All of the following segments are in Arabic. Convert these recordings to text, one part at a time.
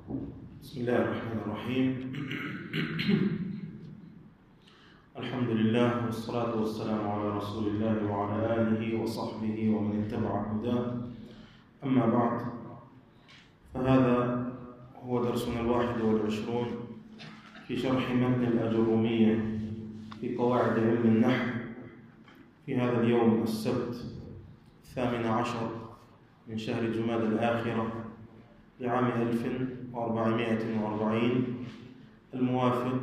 بسم الله الرحمن الرحيم. الحمد لله والصلاة والسلام على رسول الله وعلى آله وصحبه ومن اتبع هداه. أما بعد، فهذا هو درسنا 21 في شرح متن الأجرومية في قواعد علم النحو في هذا اليوم السبت 18 من شهر جماد الآخرة لعام 1440 الموافق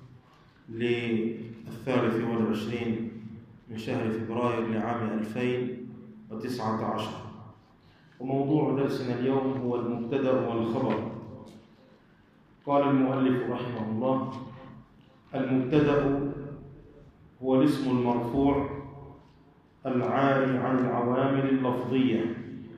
ل23 من شهر فبراير لعام 2019. وموضوع درسنا اليوم هو المبتدأ والخبر. قال المؤلف رحمه الله: المبتدأ هو الاسم المرفوع العاري عن العوامل اللفظية.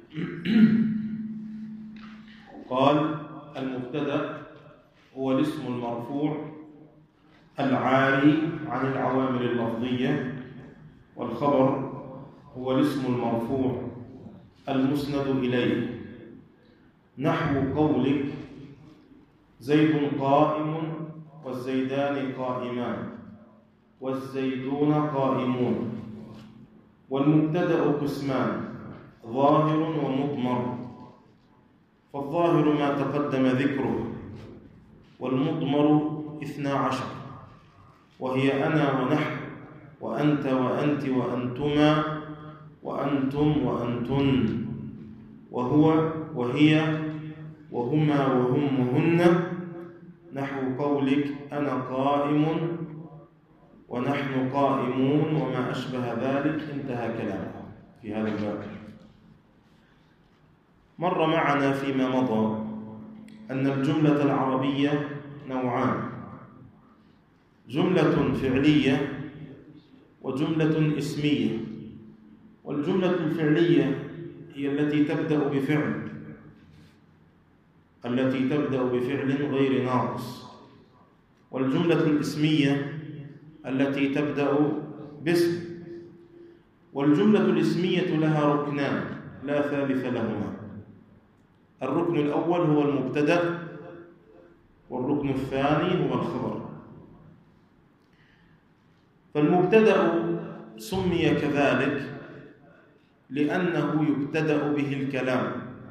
قال: المبتدأ هو الاسم المرفوع العاري عن العوامل اللفظية، والخبر هو الاسم المرفوع المسند إليه، نحو قولك: زيد قائم والزيدان قائمان والزيدون قائمون. والمبتدأ قسمان: ظاهر ومضمر. فالظاهر ما تقدم ذكره، والمضمر 12، وهي أنا ونحن وأنت وأنت وأنتما وأنتم وأنتن، وهو وهي وهما وهم وهن، نحو قولك: أنا قائم ونحن قائمون وما أشبه ذلك. انتهى كلامه في هذا الباب. مر معنا فيما مضى أن الجملة العربية نوعان: جملة فعلية وجملة اسمية. والجملة الفعلية هي التي تبدأ بفعل غير ناقص، والجملة الاسمية التي تبدأ باسم. والجملة الاسمية لها ركنان لا ثالث لهما: الركن الأول هو المبتدأ، والركن الثاني هو الخبر. فالمبتدأ سمي كذلك لأنه يبتدأ به الكلام،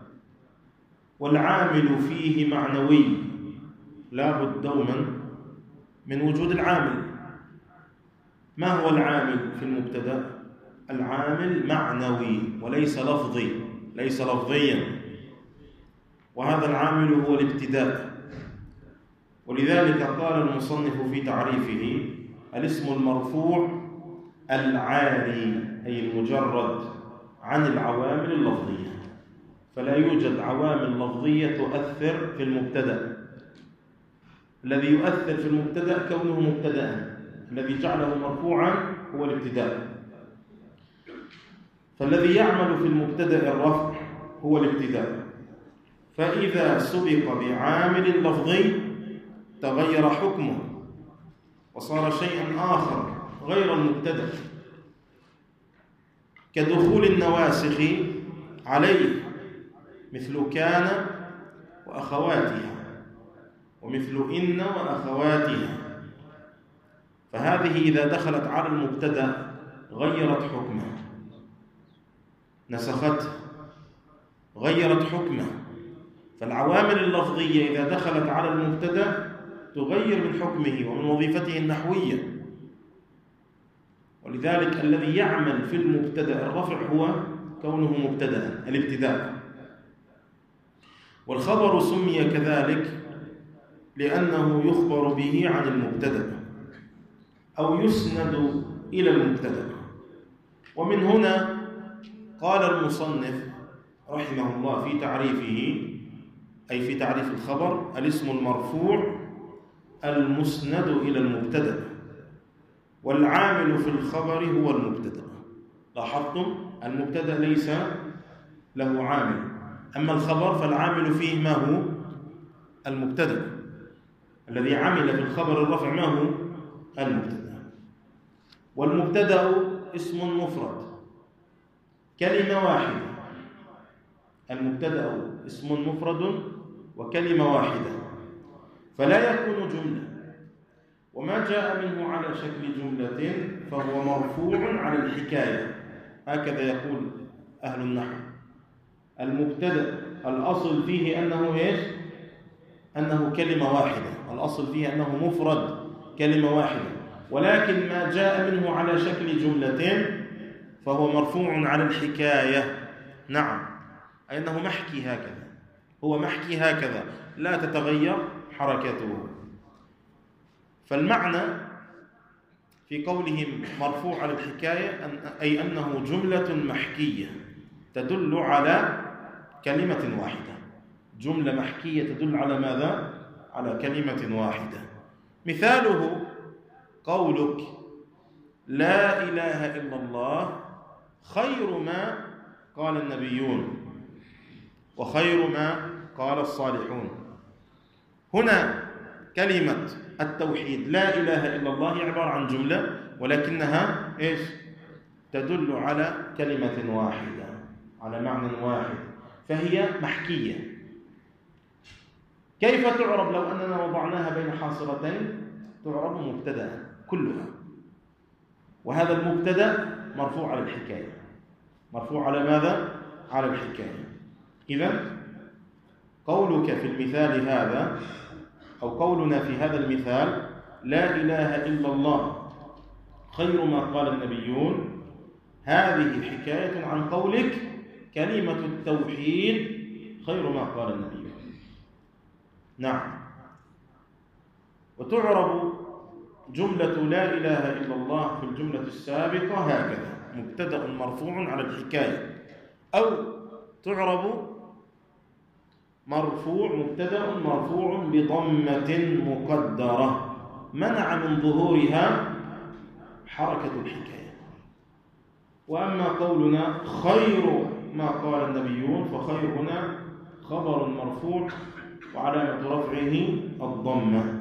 والعامل فيه معنوي، لا بد دوما من وجود العامل. ما هو العامل في المبتدأ؟ العامل معنوي وليس لفظي، ليس لفظيا، وهذا العامل هو الابتداء. ولذلك قال المصنف في تعريفه: الاسم المرفوع العاري، أي المجرد عن العوامل اللفظية. فلا يوجد عوامل لفظية تؤثر في المبتدأ. الذي يؤثر في المبتدأ كونه مبتدأ، الذي جعله مرفوعا هو الابتداء. فالذي يعمل في المبتدأ الرفع هو الابتداء، فإذا سبق بعامل لفظي تغير حكمه وصار شيئا آخر غير المبتدأ، كدخول النواسخ عليه، مثل كان وأخواتها، ومثل إن وأخواتها. فهذه إذا دخلت على المبتدأ غيرت حكمه، نسخته، غيرت حكمه. فالعوامل اللفظية إذا دخلت على المبتدأ تغير من حكمه ومن وظيفته النحوية. ولذلك الذي يعمل في المبتدأ الرفع هو كونه مبتدأ، الابتداء. والخبر سمي كذلك لأنه يخبر به عن المبتدأ أو يسند إلى المبتدأ. ومن هنا قال المصنف رحمه الله في تعريفه، أي في تعريف الخبر: الاسم المرفوع المسند إلى المبتدأ، والعامل في الخبر هو المبتدأ. لاحظتم؟ المبتدأ ليس له عامل، أما الخبر فالعامل فيه ما هو؟ المبتدأ. الذي عمل في الخبر الرفع ما هو؟ المبتدأ. والمبتدأ اسم مفرد، كلمة واحدة. المبتدأ اسم مفرد وكلمة واحدة، فلا يكون جملة. وما جاء منه على شكل جملة فهو مرفوع على الحكاية. هكذا يقول أهل النحو: المبتدأ الأصل فيه أنه إيش؟ أنه كلمة واحدة، الأصل فيه أنه مفرد كلمة واحدة، ولكن ما جاء منه على شكل جملة فهو مرفوع على الحكاية. نعم، أي أنه محكي هكذا، هو محكي هكذا، لا تتغير حركته. فالمعنى في قولهم مرفوع على الحكاية أي أنه جملة محكية تدل على كلمة واحدة، جملة محكية تدل على ماذا؟ على كلمة واحدة. مثاله قولك لا إله إلا الله خير ما قال النبيون وخير ما قال الصالحون. هنا كلمة التوحيد لا إله إلا الله عبارة عن جملة، ولكنها إيش؟ تدل على كلمة واحدة، على معنى واحد، فهي محكية. كيف تعرب لو أننا وضعناها بين حاصرتين؟ تعرب مبتدأ كلها، وهذا المبتدأ مرفوع على الحكاية. مرفوع على ماذا؟ على الحكاية. إذن قولك في المثال هذا، أو قولنا في هذا المثال لا إله إلا الله خير ما قال النبيون، هذه حكاية عن قولك كلمة التوحيد خير ما قال النبيون. نعم. وتعرب جملة لا إله إلا الله في الجملة السابقة هكذا: مبتدأ مرفوع على الحكاية، أو تعرب مبتدأ مرفوع بضمة مقدرة منع من ظهورها حركة الحكاية. وأما قولنا خير ما قال النبيون فخير هنا خبر مرفوع وعلامة رفعه الضمة.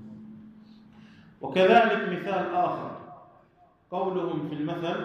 وكذلك مثال آخر قولهم في المثل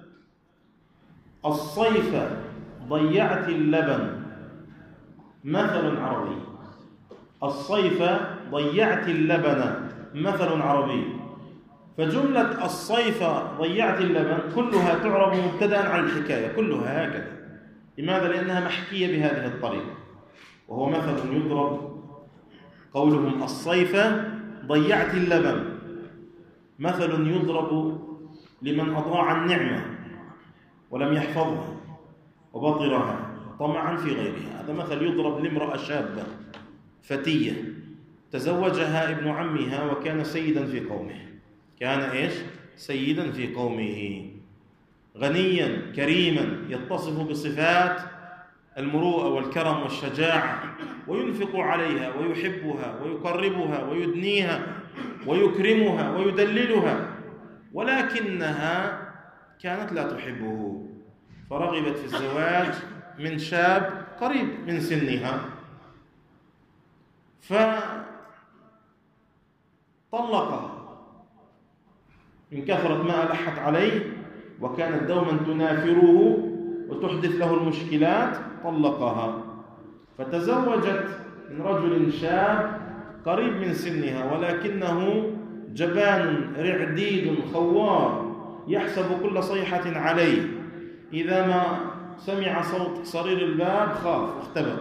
الصيف ضيعت اللبن، مثل عربي. الصيف ضيعت اللبن مثل عربي. فجملة الصيف ضيعت اللبن كلها تعرب مبتدأ على الحكاية، كلها هكذا. لماذا؟ لأنها محكية بهذه الطريقة، وهو مثل يضرب. قولهم الصيف ضيعت اللبن مثل يضرب لمن أضاع النعمة ولم يحفظها وبطرها طمعا في غيرها. هذا مثل يضرب لامرأة شابة فتية تزوجها ابن عمها وكان سيدا في قومه. كان إيش؟ سيدا في قومه، غنيا كريما يتصف بصفات المروءة والكرم والشجاعة، وينفق عليها ويحبها ويقربها ويدنيها ويكرمها ويدللها، ولكنها كانت لا تحبه، فرغبت في الزواج من شاب قريب من سنها، فطلقها من كثرة ما ألحت عليه، وكانت دوما تنافره وتحدث له المشكلات. طلقها فتزوجت من رجل شاب قريب من سنها، ولكنه جبان رعديد خوار يحسب كل صيحة عليه، إذا ما سمع صوت صرير الباب خاف واختبأ.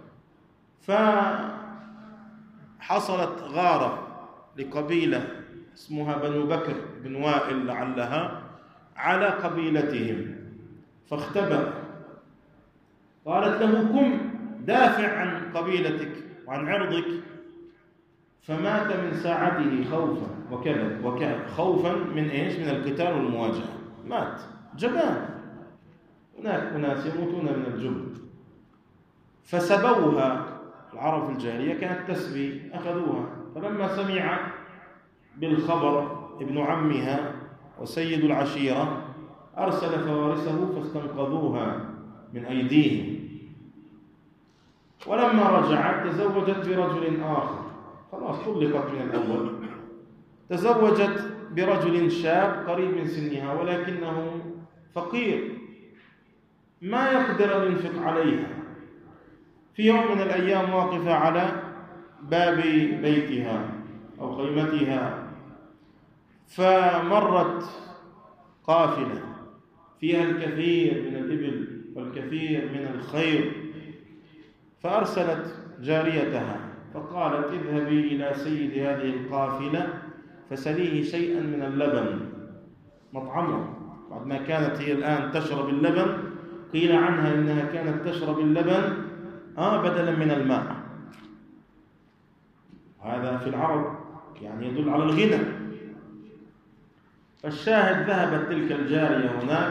فحصلت غارة لقبيلة اسمها بنو بكر بن وائل لعلها على قبيلتهم، فاختبأ. قالت له قم دافع عن قبيلتك وعن عرضك، فمات من ساعته خوفا وكذا خوفا من إيش؟ من القتال والمواجهة. مات جبان. هناك أناس يموتون من الجبن. فسبوها، العرب في الجاهلية كانت تسبي، أخذوها. فلما سمع بالخبر ابن عمها وسيد العشيرة أرسل فوارسه فاستنقذوها من أيديهم. ولما رجعت تزوجت برجل آخر، خلاص طلقت من الأول، تزوجت برجل شاب قريب من سنها في يوم من الأيام واقفة على باب بيتها أو خيمتها، فمرت قافلة فيها الكثير من الإبل والكثير من الخير، فأرسلت جاريتها فقالت: اذهبي إلى سيد هذه القافلة فسليه شيئا من اللبن مطعمه، بعد ما كانت هي الآن تشرب اللبن، قيل عنها إنها كانت تشرب اللبن بدلا من الماء. هذا في العرب يعني يدل على الغنى. فالشاهد ذهبت تلك الجارية هناك،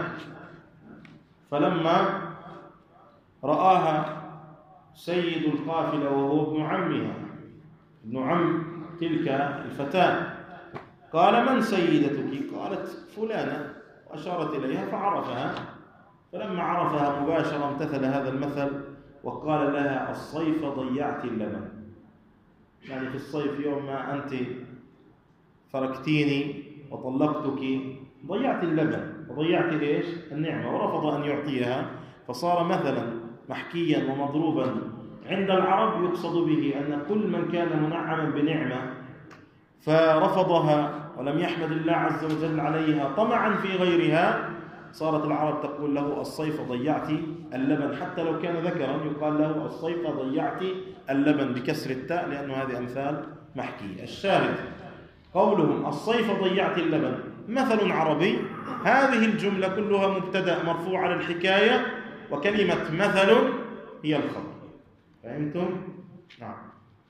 فلما رآها سيد القافلة وهو ابن عمها، ابن عم تلك الفتاة، قال: من سيدتك؟ قالت: فلانة، وأشارت إليها فعرفها. فلما عرفها مباشرة امتثل هذا المثل وقال لها: الصيف ضيعت اللبن. يعني في الصيف يوم ما أنت تركتيني وطلقتك ضيعت اللبن وضيعت إيش؟ النعمة. ورفض أن يعطيها، فصار مثلا محكيا ومضروبا عند العرب يقصد به أن كل من كان منعما بنعمة فرفضها ولم يحمد الله عز وجل عليها طمعا في غيرها، صارت العرب تقول له: الصيف ضيعت اللبن، حتى لو كان ذكرا يقال له: الصيف ضيعت اللبن بكسر التاء، لأن هذه أمثال محكية. الشاهد قولهم: الصيف ضيعت اللبن مثل عربي. هذه الجملة كلها مبتدأ مرفوع على الحكاية، وكلمة مثل هي الخبر. فهمتم؟ نعم.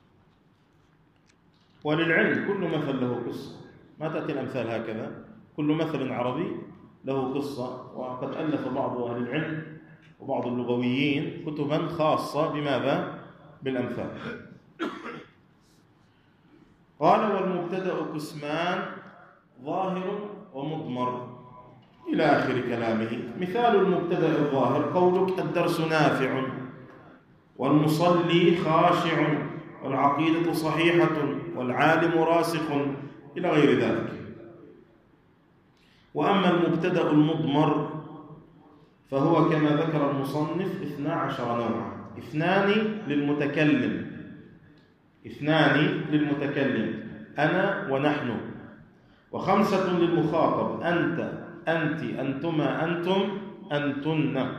وللعلم كل مثل له قصة، ما تأتي الأمثال هكذا، كل مثل عربي له قصة. وقد ألف بعض أهل العلم وبعض اللغويين كتبا خاصة بماذا؟ بالأمثال. قال: والمبتدأ قسمان: ظاهر ومضمر، إلى آخر كلامه. مثال المبتدأ الظاهر قولك: الدرس نافع، والمصلي خاشع، والعقيدة صحيحة، والعالم راسخ، إلى غير ذلك. وأما المبتدأ المضمر فهو كما ذكر المصنف 12 نوعا: 2 للمتكلم أنا ونحن، 5 للمخاطب: أنت، أنت، أنتما، أنتم، أنتن،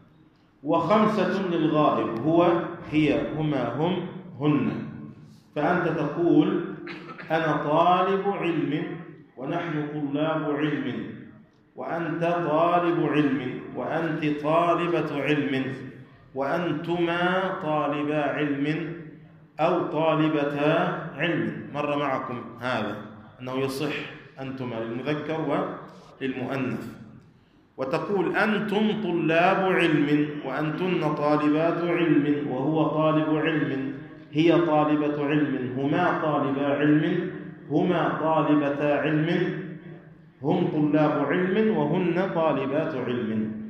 5 للغائب: هو، هي، هما، هم، هن. فأنت تقول: أنا طالب علم، ونحن طلاب علم، وأنت طالب علم، وأنت طالبة علم، وأنتما طالبا علم أو طالبتا علم. مر معكم هذا أنه يصح أنتما للمذكر وللمؤنث. وتقول: أنتم طلاب علم، وأنتن طالبات علم، وهو طالب علم، هي طالبة علم، هما طالبا علم، هما طالبتا علم، هم طلاب علم، وهن طالبات علم.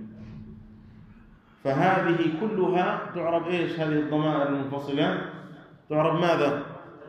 فهذه كلها تعرب إيش؟ هذه الضمائر المنفصلة تعرب ماذا؟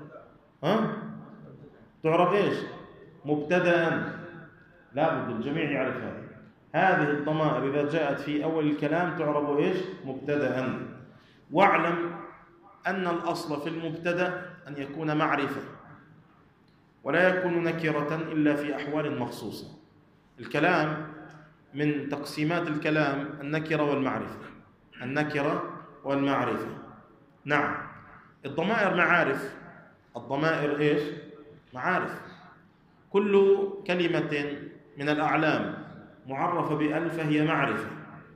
تعرب إيش؟ مبتدأ. لا بد الجميع يعرف هذه الضمائر إذا جاءت في أول الكلام تعرب إيش؟ مبتدأ. واعلم أن الأصل في المبتدأ أن يكون معرفة، ولا يكون نكرة إلا في أحوال مخصوصة. الكلام من تقسيمات الكلام النكرة والمعرفة، النكرة والمعرفة. نعم. الضمائر معارف. الضمائر إيش؟ معارف. كل كلمة من الأعلام معرفة بأل فهي معرفة.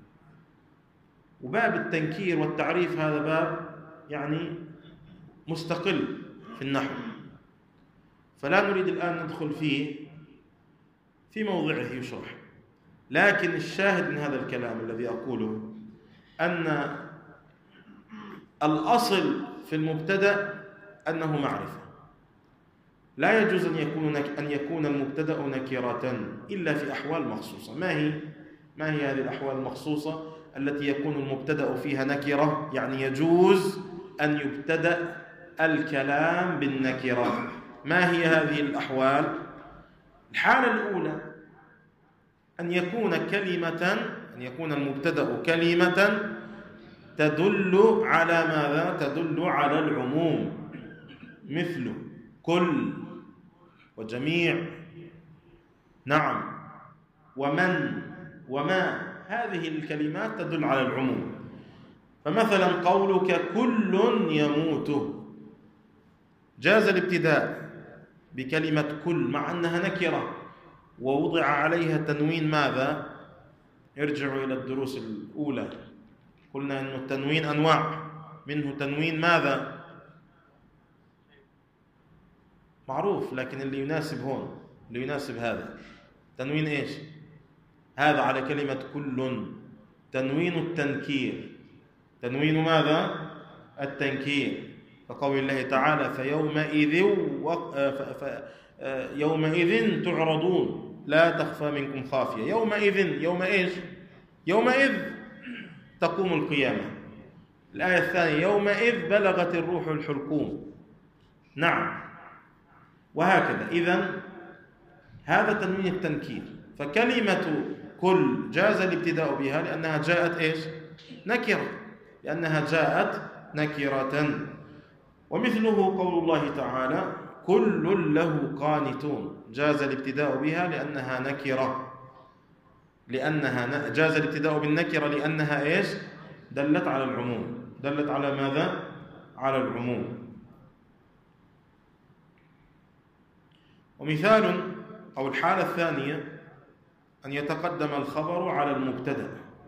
وباب التنكير والتعريف هذا باب يعني مستقل في النحو، فلا نريد الآن ندخل فيه في موضعه يشرح. لكن الشاهد من هذا الكلام الذي أقوله أن الأصل في المبتدأ أنه معرفة. لا يجوز أن يكون المبتدأ نكرة إلا في أحوال مخصوصة. ما هي هذه الأحوال المخصوصة التي يكون المبتدأ فيها نكرة؟ يعني يجوز أن يبتدأ الكلام بالنكرة. ما هي هذه الأحوال؟ الحالة الأولى أن يكون المبتدأ كلمة تدل على ماذا؟ تدل على العموم، مثل كل وجميع، نعم، ومن وما، هذه الكلمات تدل على العموم. فمثلا قولك كل يموت، جاز الابتداء بكلمة كل مع أنها نكرة ووضع عليها تنوين ماذا؟ ارجعوا إلى الدروس الأولى، قلنا أن التنوين أنواع، منه تنوين ماذا؟ معروف، لكن اللي يناسب هون، اللي يناسب هذا تنوين إيش؟ هذا على كلمة كل تنوين التنكير، تنوين ماذا؟ التنكير، كقول الله تعالى يومئذ تعرضون لا تخفى منكم خافية. يومئذ، يوم إيش؟ يومئذ تقوم القيامة. الآية الثانية يومئذ بلغت الروح الحلقوم، نعم، وهكذا. إذن هذا تنوين التنكير. فكلمة كل جاز الابتداء بها لأنها جاءت إيش؟ نكرة، لأنها جاءت نكرة. ومثله قول الله تعالى كل له قانتون، جاز الابتداء بها لأنها نكرة، جاز الابتداء بالنكرة لأنها إيش؟ دلت على العموم، دلت على ماذا؟ على العموم. ومثال أو الحالة الثانية أن يتقدم الخبر على المبتدأ،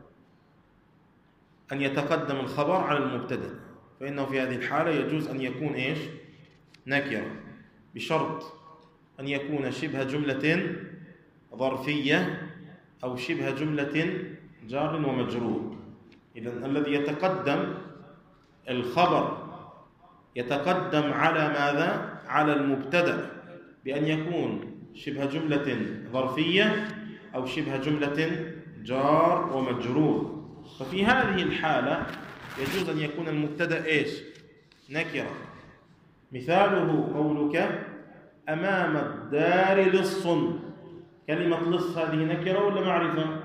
أن يتقدم الخبر على المبتدأ، فإنه في هذه الحالة يجوز أن يكون إيش؟ نكرة، بشرط أن يكون شبه جملة ظرفية أو شبه جملة جار ومجرور. إذن الذي يتقدم الخبر يتقدم على ماذا؟ على المبتدأ، بأن يكون شبه جملة ظرفية أو شبه جملة جار ومجرور. ففي هذه الحالة يجوز أن يكون المبتدأ إيش؟ نكرة. مثاله قولك أمام الدار لص، كلمة لص هذه نكرة ولا معرفة؟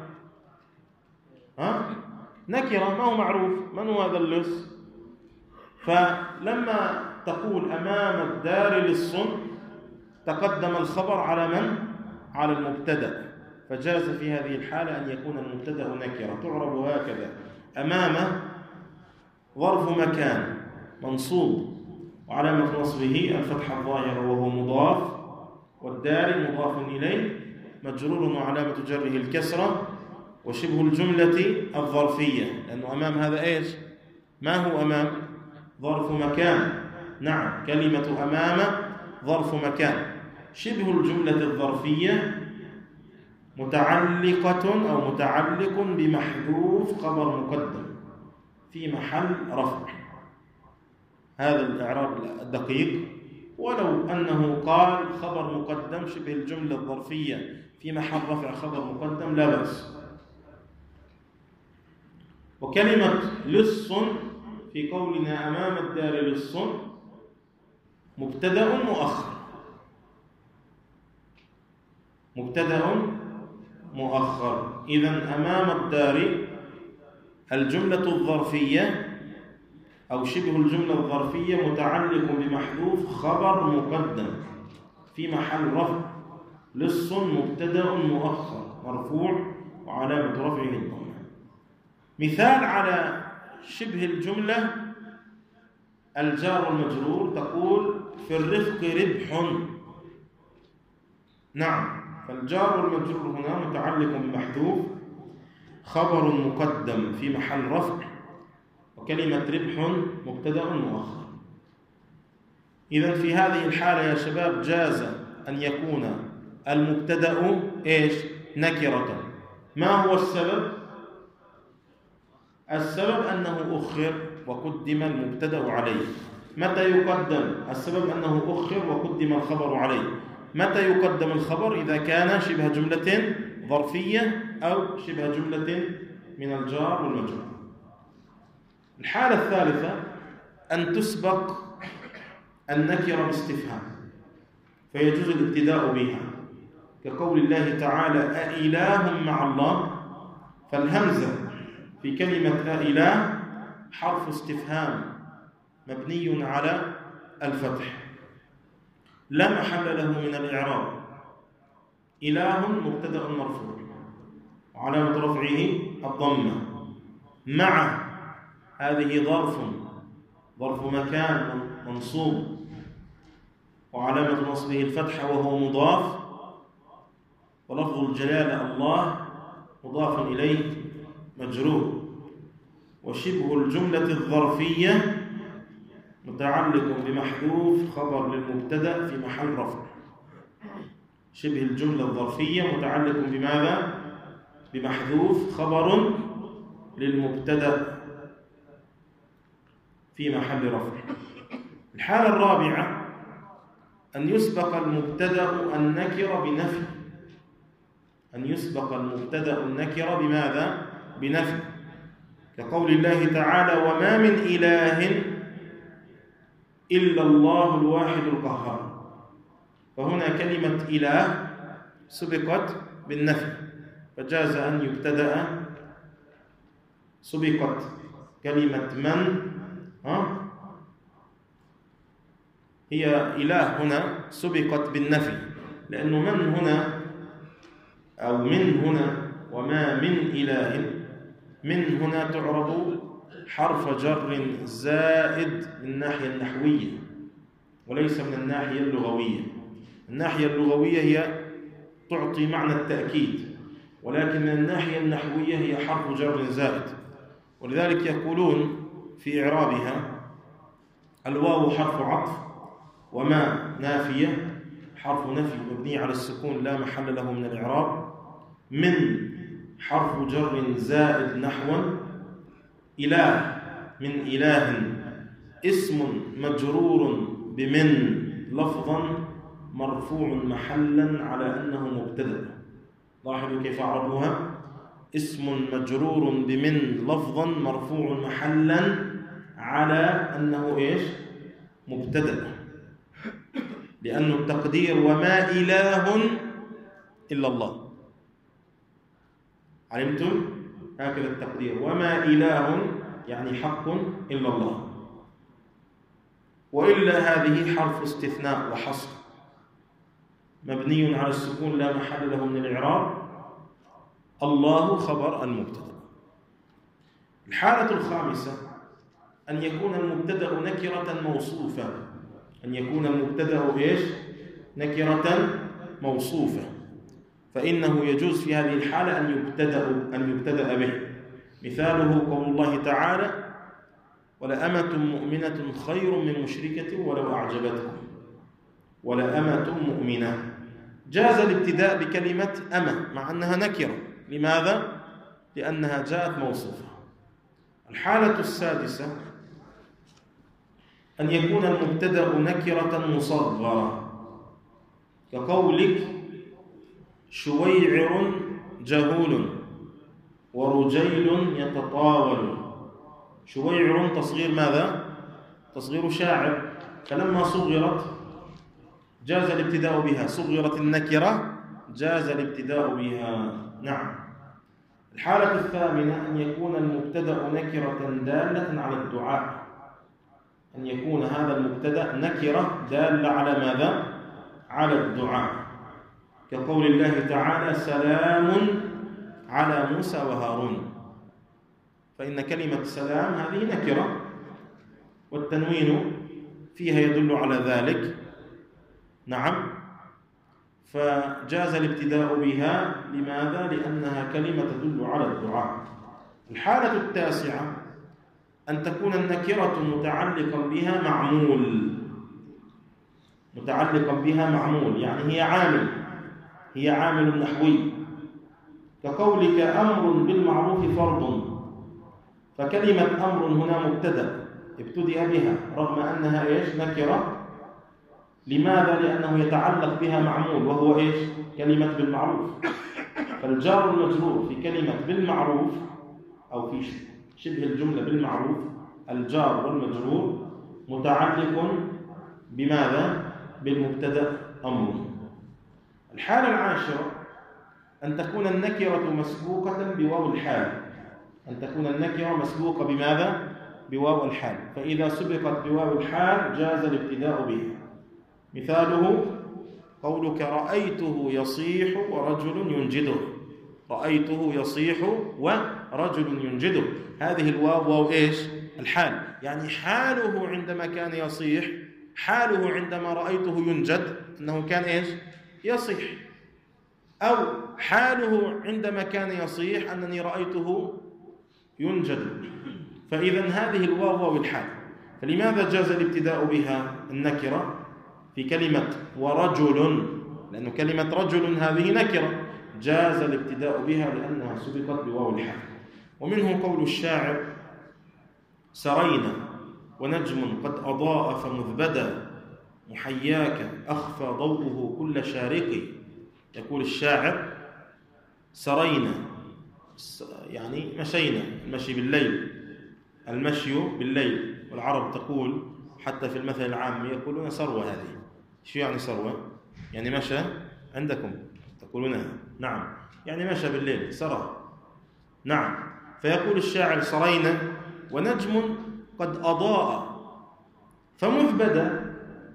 نكرة، ما هو معروف من هو هذا اللص. فلما تقول أمام الدار لص تقدم الخبر على من؟ على المبتدأ، فجاز في هذه الحالة أن يكون المبتدأ نكرة، تعرب هكذا: أمام ظرف مكان منصوب وعلامة نصبه الفتحة الظاهرة وهو مضاف، والدار مضاف إليه مجرور وعلامة جره الكسرة، وشبه الجملة الظرفية، لأنه أمام هذا إيش؟ ما هو أمام؟ ظرف مكان، نعم، كلمة أمام ظرف مكان. شبه الجملة الظرفية متعلقة أو متعلق بمحذوف خبر مقدم في محل رفع. هذا الإعراب الدقيق، ولو أنه قال خبر مقدم شبه الجملة الظرفية في محل رفع خبر مقدم لا بأس. وكلمة لص في قولنا أمام الدار لص مبتدأ مؤخر، مبتدأ مؤخر. إذن أمام الدار الجملة الظرفية أو شبه الجملة الظرفية متعلق بمحذوف خبر مقدم في محل رفع، لص مبتدأ مؤخر مرفوع وعلامة رفعه الضمة. مثال على شبه الجملة الجار والمجرور، تقول في الرفق ربح، نعم، فالجار والمجرور هنا متعلق بمحذوف خبر مقدم في محل رفع، وكلمة ربح مبتدأ مؤخر. إذن في هذه الحالة يا شباب جاز أن يكون المبتدأ إيش؟ نكرة. ما هو السبب؟ السبب أنه أخر وقدم المبتدأ عليه. متى يقدم؟ السبب أنه أخر وقدم الخبر عليه. متى يقدم الخبر؟ إذا كان شبه جملة ظرفية أو شبه جملة من الجار والمجرور. الحالة الثالثة أن تسبق النكرة باستفهام فيجوز الابتداء بها، كقول الله تعالى أإله مع الله، فالهمزة في كلمة أإله حرف استفهام مبني على الفتح لا محل له من الإعراب. إله مبتدأ مرفوع وعلامة رفعه الضمة، مع هذه ظرف مكان منصوب وعلامة نصبه الفتحة وهو مضاف، ولفظ الجلالة الله مضاف إليه مجرور، وشبه الجملة الظرفية متعلق بمحذوف خبر للمبتدأ في محل رفع. شبه الجملة الظرفية متعلق بماذا؟ بمحذوف خبر للمبتدأ في محل رفع. الحالة الرابعة أن يسبق المبتدأ النكرة بنفي. أن يسبق المبتدأ النكرة بماذا؟ بنفي، كقول الله تعالى: وما من إله إلا الله الواحد القهار. فهنا كلمة إله سبقت بالنفي فجاز أن يبتدأ. سبقت كلمة من هي إله هنا سبقت بالنفي، لأنه من هنا أو من هنا وما من إله، من هنا تعرب حرف جر زائد من الناحية النحوية وليس من الناحية اللغوية. الناحية اللغوية هي تعطي معنى التأكيد، ولكن من الناحية النحوية هي حرف جر زائد، ولذلك يقولون في إعرابها: الواو حرف عطف، وما نافية حرف نفي مبني على السكون لا محل له من الإعراب، من حرف جر زائد نحوا، إله من إله اسم مجرور بمن لفظا مرفوع محلا على أنه مبتدأ. لاحظوا كيف أعربوها: اسم مجرور بمن لفظا مرفوع محلا على أنه إيش؟ مبتدأ، لأن التقدير وما إله إلا الله. علمتم؟ هكذا التقدير، وما إله يعني حق إلا الله، وإلا هذه حرف استثناء وحصر مبني على السكون لا محل له من الإعراب. الله خبر المبتدأ. الحالة الخامسة أن يكون المبتدأ نكرة موصوفة. أن يكون المبتدأ إيش؟ نكرة موصوفة، فإنه يجوز في هذه الحالة أن يبتدأ به. مثاله قول الله تعالى: ولأمة مؤمنة خير من مشركة ولو أعجبتكم. ولأمة مؤمنة، جاز الابتداء بكلمة أمة مع أنها نكرة. لماذا؟ لأنها جاءت موصوفة. الحالة السادسة أن يكون المبتدأ نكرة مصغرة، كقولك: شويعر جهول ورجيل يتطاول. شويعر تصغير ماذا؟ تصغير شاعر، فلما صغرت جاز الابتداء بها. صغرت النكرة جاز الابتداء بها. نعم. الحالة الثامنة أن يكون المبتدأ نكرة دالة على الدعاء. أن يكون هذا المبتدأ نكرة دالة على ماذا؟ على الدعاء، كقول الله تعالى: سلام على موسى وهارون. فإن كلمة سلام هذه نكرة والتنوين فيها يدل على ذلك. نعم، فجاز الابتداء بها. لماذا؟ لأنها كلمة تدل على الدعاء. الحالة التاسعة أن تكون النكرة متعلقا بها معمول. متعلقا بها معمول يعني هي عامل نحوي، كقولك: أمر بالمعروف فرض. فكلمة أمر هنا مبتدأ ابتدأ بها رغم أنها إيش؟ نكرة. لماذا؟ لأنه يتعلق بها معمول وهو إيش؟ كلمة بالمعروف. فالجار المجرور في كلمة بالمعروف أو في شبه الجملة بالمعروف، الجار والمجرور متعلق بماذا؟ بالمبتدأ أمر. الحالة العاشرة أن تكون النكرة مسبوقة بواو الحال. أن تكون النكرة مسبوقة بماذا؟ بواو الحال، فإذا سبقت بواو الحال جاز الابتداء بها. مثاله قولك رأيته يصيح ورجل ينجده. رأيته يصيح ورجل ينجده، هذه الواو واو إيش؟ الحال، يعني حاله عندما كان يصيح، حاله عندما رأيته ينجد أنه كان إيش؟ يصيح. أو حاله عندما كان يصيح أنني رأيته ينجد. فإذا هذه الواو واو الحال. فلماذا جاز الابتداء بها النكرة في كلمة ورجل؟ لأن كلمة رجل هذه نكرة، جاز الابتداء بها لأنها سبقت بواو الحال. ومنه قول الشاعر سرينا ونجم قد أضاء فمذ بدا محياك أخفى ضوءه كل شارق. يقول الشاعر سرينا يعني مشينا، المشي بالليل، المشي بالليل. والعرب تقول حتى في المثل العام يقولون سروة. هذه شو يعني سروة؟ يعني مشى عندكم تقولونها؟ نعم، يعني مشى بالليل، سرى. نعم. فيقول الشاعر سرينا ونجم قد أضاء فمذ بدا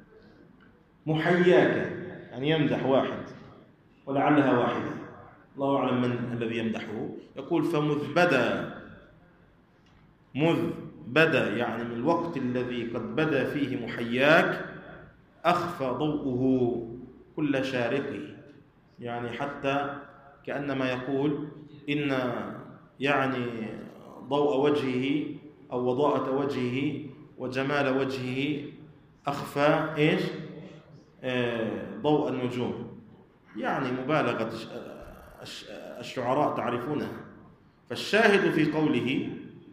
محياك، يعني يمدح واحد ولعلها واحدة، الله أعلم من الذي يمدحه. يقول فمذ بدا، مذ بدا يعني من الوقت الذي قد بدا فيه محياك أخفى ضوءه كل شارقه، يعني حتى كأنما يقول إن يعني ضوء وجهه أو وضاءة وجهه وجمال وجهه أخفى إيش؟ ضوء النجوم، يعني مبالغة الشعراء تعرفونها. فالشاهد في قوله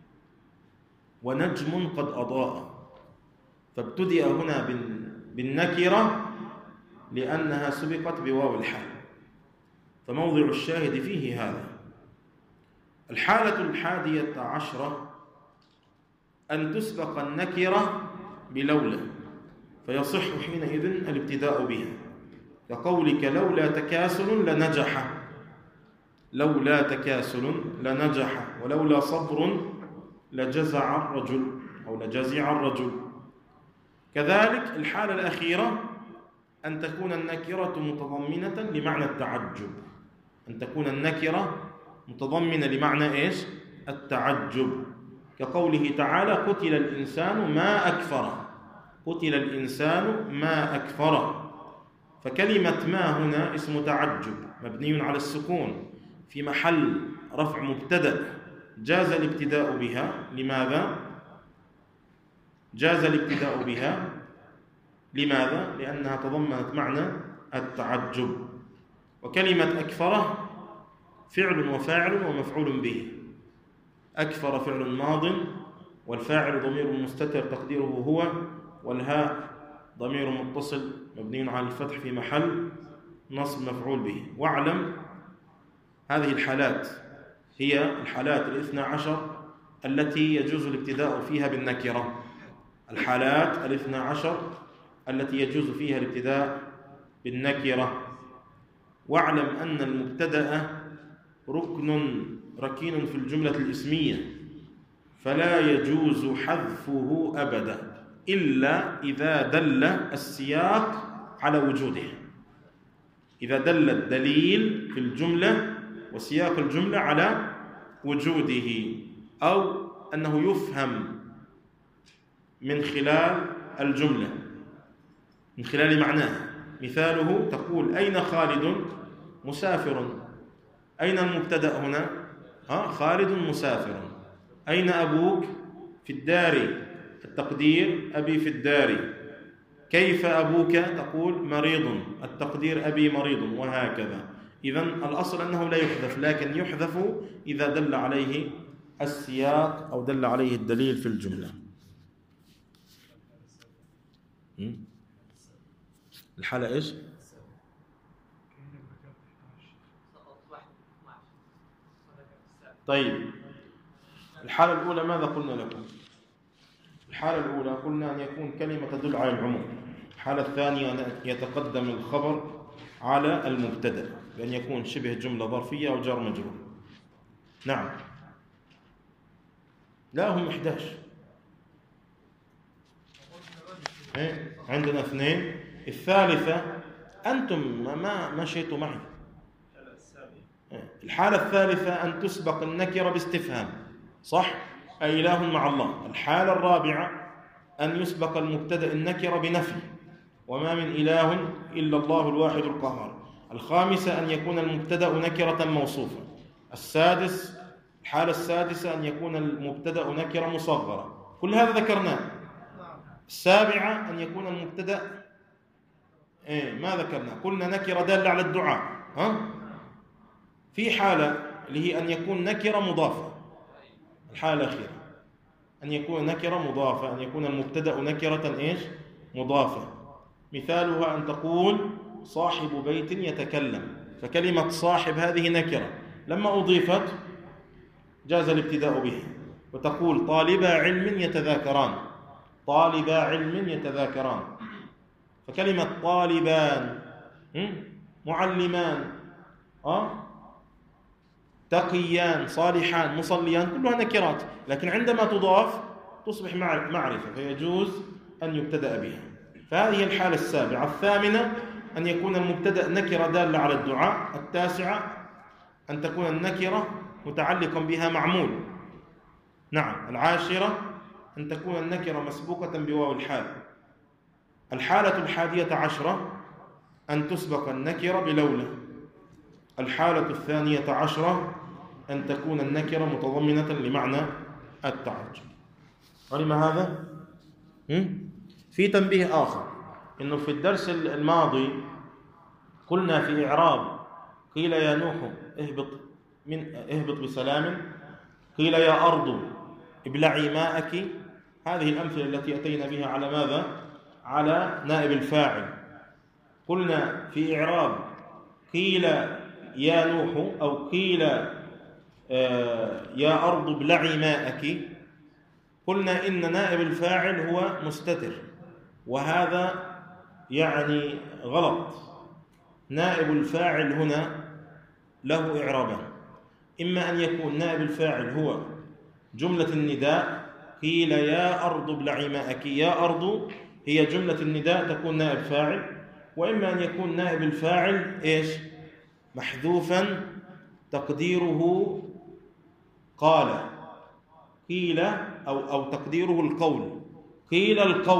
ونجم قد أضاء، فابتدأ هنا بالنكرة لأنها سبقت بواو الحال، فموضع الشاهد فيه هذا. الحالة 11 أن تسبق النكرة بلولا، فيصح حينئذ الابتداء بها، كقولك لولا تكاسل لنجح، لولا تكاسل لنجح، ولولا صبر لجزع الرجل أو لجزع الرجل. كذلك الحالة الأخيرة أن تكون النكرة متضمنة لمعنى التعجب، أن تكون النكرة متضمنة لمعنى إيش؟ التعجب، كقوله تعالى قتل الإنسان ما أكفره، قتل الإنسان ما أكفره. فكلمة ما هنا اسم تعجب مبني على السكون في محل رفع مبتدأ، جاز الابتداء بها. لماذا؟ جاز الابتداء بها لماذا؟ لأنها تضمنت معنى التعجب. وكلمة أكفره فعل وفاعل ومفعول به. أكفر فعل ماض، والفاعل ضمير مستتر تقديره هو، والهاء ضمير متصل مبني على الفتح في محل نصب مفعول به. واعلم هذه الحالات هي الحالات 12 التي يجوز الابتداء فيها بالنكرة، الحالات 12 التي يجوز فيها الابتداء بالنكرة. واعلم أن المبتدأ ركين في الجملة الإسمية، فلا يجوز حذفه أبدا إلا إذا دل السياق على وجوده. إذا دل الدليل في الجملة وسياق الجملة على وجوده، أو أنه يفهم من خلال الجملة، من خلال معناها. مثاله تقول أين خالد؟ مسافر. أين المبتدأ هنا؟ خالد مسافر. أين أبوك؟ في الدار، التقدير أبي في الدار. كيف أبوك؟ تقول مريض، التقدير أبي مريض، وهكذا. إذن الأصل أنه لا يحذف، لكن يحذف إذا دل عليه السياق أو دل عليه الدليل في الجملة. الحالة إيش؟ طيب، الحالة الأولى ماذا قلنا لكم؟ الحالة الأولى قلنا أن يكون كلمة تدل على العموم. الحالة الثانية أن يتقدم الخبر على المبتدأ بأن يكون شبه جملة ظرفية أو جار مجرور. نعم، لا هم 11. عندنا اثنين. الثالثة أنتم ما مشيتوا معي. الحالة الثالثة أن تسبق النكرة باستفهام، صح؟ أي إله مع الله. الحالة الرابعة أن يسبق المبتدأ النكرة بنفي، وما من إله إلا الله الواحد القهار. الخامسة أن يكون المبتدأ نكرة موصوفة. الحالة السادسة أن يكون المبتدأ نكرة مصغرة. كل هذا ذكرناه. السابعة أن يكون المبتدأ ما ذكرنا، قلنا نكرة دالة على الدعاء. في حالة اللي هي أن يكون نكرة مضافة. الحالة الأخيرة أن يكون نكرة مضافة، أن يكون المبتدأ نكرة مضافة. مثالها أن تقول صاحب بيت يتكلم، فكلمة صاحب هذه نكرة، لما أضيفت جاز الابتداء بها. وتقول طالبا علم يتذاكران، طالبا علم يتذاكران، فكلمة طالبان، معلمان، تقيان، صالحان، مصليان، كلها نكرات، لكن عندما تضاف تصبح معرفة، فيجوز أن يبتدأ بها. فهذه الحالة السابعة. الثامنة أن يكون المبتدأ نكرة دالة على الدعاء. التاسعة أن تكون النكرة متعلقا بها معمول. نعم. العاشرة أن تكون النكرة مسبوقة بواو الحال. الحالة 11 أن تسبق النكرة بلولا. الحالة 12 أن تكون النكرة متضمنة لمعنى التعجب. علم هذا؟ في تنبيه آخر، إنه في الدرس الماضي قلنا في إعراب قيل يا نوح اهبط بسلام، قيل يا أرض ابلعي ماءك. هذه الأمثلة التي أتينا بها على ماذا؟ على نائب الفاعل. قلنا في إعراب قيل يا نوح أو قيل يا أرض ابلعي ماءك، قلنا إن نائب الفاعل هو مستتر، وهذا يعني غلط. نائب الفاعل هنا له إعرابان: إما أن يكون نائب الفاعل هو جملة النداء، قيل يا أرض ابلعي ماءك، يا أرض هي جملة النداء تكون نائب فاعل، وإما أن يكون نائب الفاعل محذوفا تقديره قال، قيل أو تقديره القول، قيل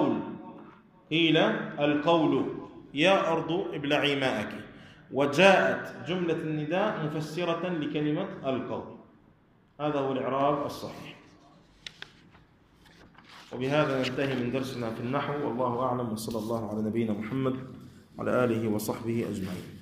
القول يا أرض ابلعي ماءك، وجاءت جملة النداء مفسرة لكلمة القول. هذا هو الإعراب الصحيح. وبهذا ننتهي من درسنا في النحو، والله أعلم، وصلى الله على نبينا محمد وعلى آله وصحبه أجمعين.